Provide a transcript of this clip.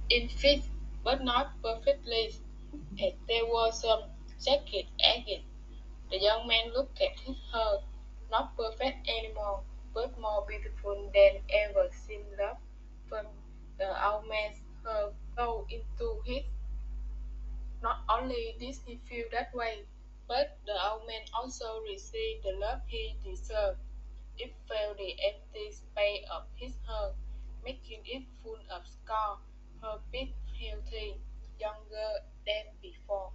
In fit, but not perfectly. As they wore some jacket again, the young man looked at her, not perfect anymore, but more beautiful than ever seemed love from the old man's her flow into his. Not only did he feel that way, but the old man also received the love he deserved. It filled the empty space of his heart, making it full of scar, her big, healthy, younger than before.